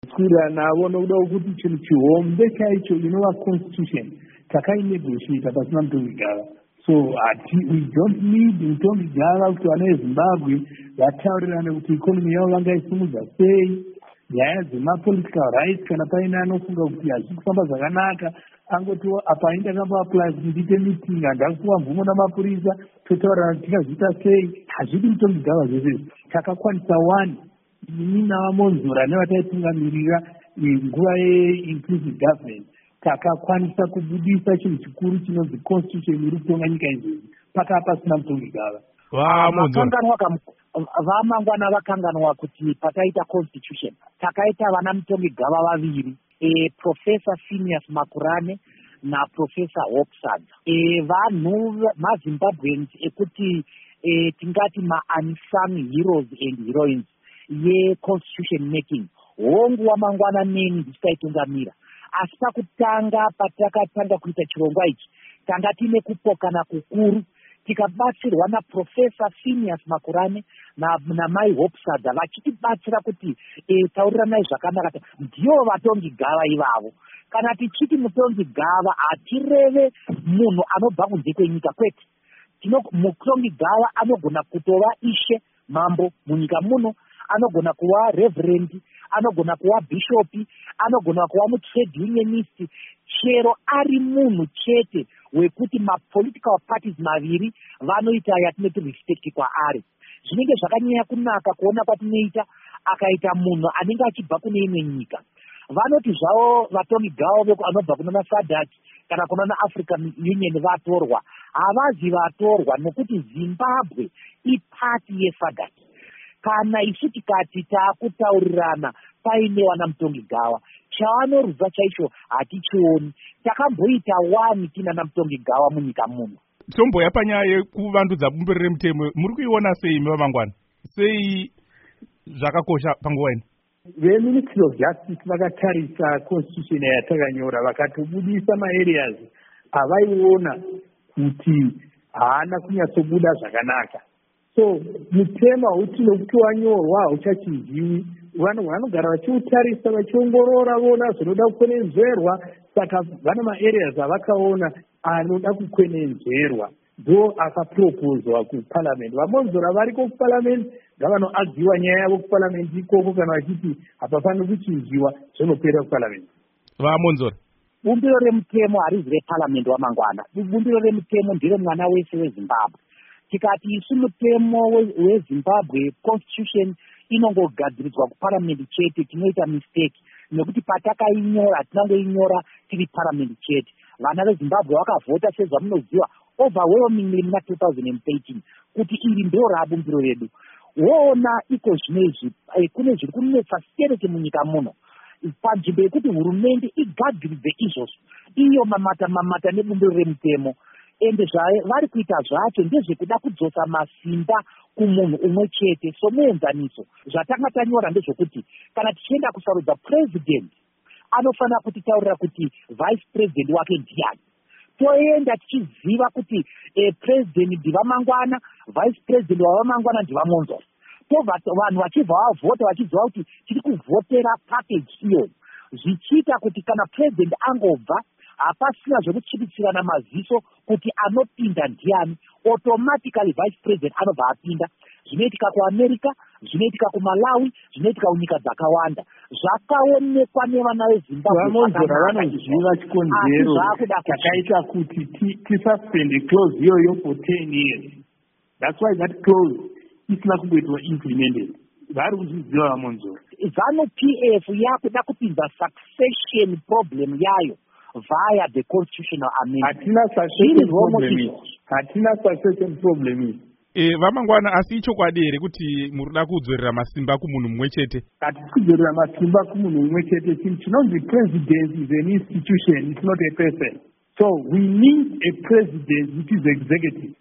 kura navo nokuda kuti chinhu chihombe chaicho inova constitution takainegotiata pasina mutongigava. So we don't need mutongigava kuti vana vezimbabwe vataurirane kuti ikonomi yavo vangaisimudza sei, nyaya dzemapolitical rights kana paine anofunga kuti hazvisi kufamba zvakanaka angotiwo apa ainda kamboapply kuti ndiite meeting handakupiwa mvumo namapurisa totaurirana kuti tingazviita sei. Hazvidi mutongigava zvese takakwanisa one ini navamonzora nevataitungamirira nguva yeinclusive government takakwanisa kubudisa chinhu chikuru chinonzi constitution iri kutonga nyika izvozvi pakava pasina mutongigava. Vamangwana vakanganwa kuti pataita constitution takaita vana mutongigava vaviri, Professor Phineas Makurane naProfessor Hopsadza, vanhu maZimbabweans ekuti tingati unsung heroes and heroines ye-constitution making. Hongu wamangwana neni ndichitaitungamira, asi pakutanga patakatanga kuita chirongwa ichi tanga tine kupokana kukuru tikabatsirwa naProfessor Phineas Makurane namai Hopsadza vachitibatsira kuti tauriranai zvakanaka, ndivo vatongigava ivavo. Kana tichiti mutongigava hatireve munhu anobva kunze kwenyika, kwete. Mutongigava anogona kutova ishe mambo munyika muno, anogona kuva reverend, anogona kuva bishop, anogona kuva mutrade unionist, chero ari munhu chete wekuti mapolitical parties maviri vanoita yatinoti respect kwaari. Zvinenge zvakanyanya kunaka kuona kwatinoita akaita munhu anenge achibva kune imwe nyika. Vanoti zvavo vatongigava veku anobva kuna SADC kana kuna African Union vatorwa, havazi vatorwa nokuti Zimbabwe ipati yeSADC. Kana isu tikati taakutaurirana paine wana mutongigava, chavanorudza chaicho hatichioni. Takamboita wani tina namutongigava munyika muno. Tomboya panyaya yekuvandudza bumbiro remutemo muri kuiona sei mavamangwana? Sei zvakakosha panguva ino? VeMinistry of Justice vakatarisa constitution yatakanyora vakatobudisa maareas avaiona kuti haana kunyatsobuda zvakanaka. So mutemo hautinokuti wanyorwa hauchachinziwi, vanhu vanogara vachiutarisa vachiongorora vona zvinoda kukwenenzverwa, saka vane maareas avakaona anoda kukwenenzverwa ndo akapropozwa kuparliament. Vamonzora variko kuparliament ngavanoagiwa nyaya yavo kuparliament ikoko, kana vachiti hapafaniri kuchinjiwa zvinopera kuparliament. Vamonzora bumbiro remutemo harizi reparliament wamangwana, bumbiro remutemo ndiro mwana wese weZimbabwe. Tikati isu mutemo weZimbabwe constitution inongogadziridzwa kuparliament chete, tinoita mistake nekuti patakainyora tinangoinyora tiri parliament chete. Vana veZimbabwe vakavhota sezvamunoziva overwhelmingly muna 2013 kuti iri ndo rabumbiro redu. Woona iko zvinezvi kune zviri kunetsa stereke munyika muno panzvimbo yekuti hurumende igadziridze izvozvo iyo mamata nebumbiro remutemo. Ende vari kuita zvacho ndezvekuda kudzosa masimba kumunhu umwe chete somuenzaniso. Zvatanga tanyora ndezvokuti kana tichienda kusarudza president anofanira kutitaurira kuti vice president wake ndiani. Toenda tichiziva kuti president ndivamangwana, vice president wavamangwana ndivamonzora. Vanhu vachibva vavhota vachiziva kuti tiri kuvhotera package iyo, zvichiita kuti kana president angobva hapasina zvekuchipitsirana maziso kuti anopinda ndiani, automatically vice president anobva apinda. Zvinoitika kuAmerica, zvinoitika kuMalawi, zvinoitika kunyika dzakawanda. Zvakaonekwa nevana veZimbabwe. Vamonzora vanoziva chikonzero chakaita kuti tisuspende clause iyoyo for 10 years. That's why that clause isina kumboitwa implemented. Vari kuzviziva vamonzora. ZANU-PF yakuda kupinza succession problem yayo via the constitutional amendment. Hatina succession problem. Vamangwana, asi ichokwadi here kuti murida kudzorera masimba kumunhu mumwe chete? Hatisi kudzorera masimba kumunhu mumwe chete. Chinhu chinonzi president is an institution, it's not a person. So we need a president which is executive.